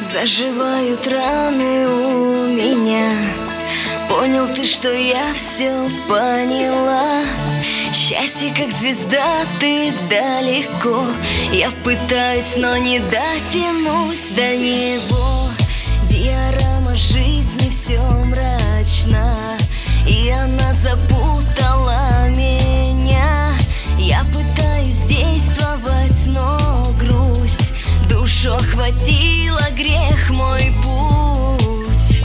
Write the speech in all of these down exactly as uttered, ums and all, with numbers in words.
Заживают раны у меня. Понял ты, что я все поняла. Счастье, как звезда, ты далеко. Я пытаюсь, но не дотянусь до него. Диорама жизни все мрачна, и она запутала меня. Я пытаюсь действовать, но грусть душу охватила, грех мой путь.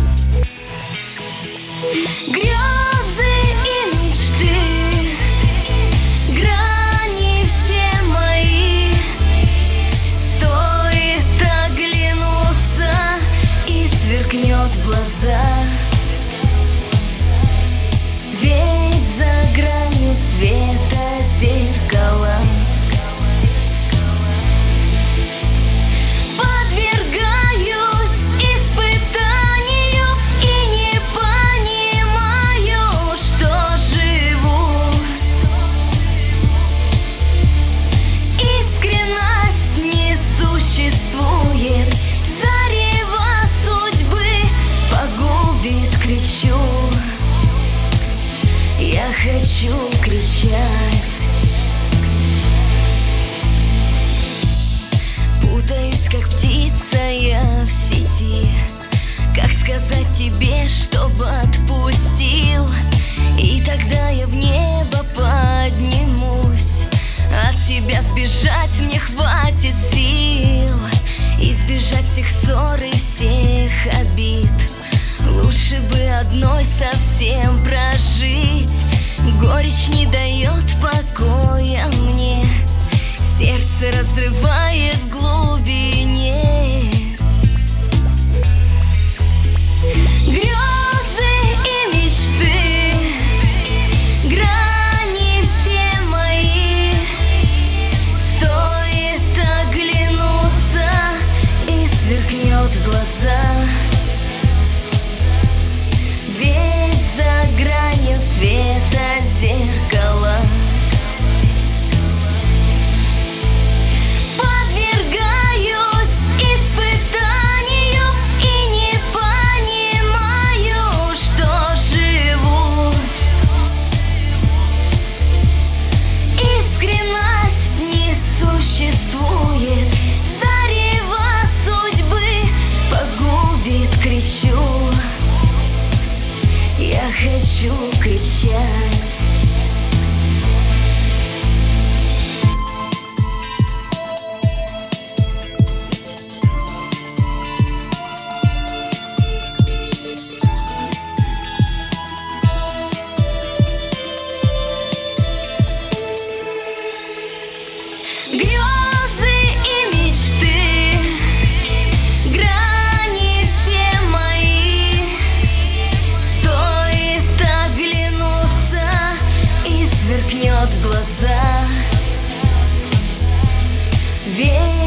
Грезы и мечты, грани все мои. Стоит оглянуться, и сверкнет в глаза. Ведь за гранью света зеркала. Я хочу кричать. Путаюсь, как птица я в сети. Как сказать тебе, чтобы отпустил? И тогда я в небо поднимусь. От тебя сбежать мне хватит сил. Избежать всех ссор и всех обид. Лучше бы одной совсем прожить. Горечь не дает покоя мне. Сердце разрывает в глубине. Грезы и мечты, грани все мои. Стоит оглянуться, и сверкнет в глаза. Ведь за гранью света зеркала. Подвергаюсь испытанию и не понимаю, что живу. Искренность не существует. Зарево судьбы погубит, кричу. Я хочу кричать. Грезы и мечты, грани все мои. Стоит оглянуться, и сверкнет в глаза. Ведь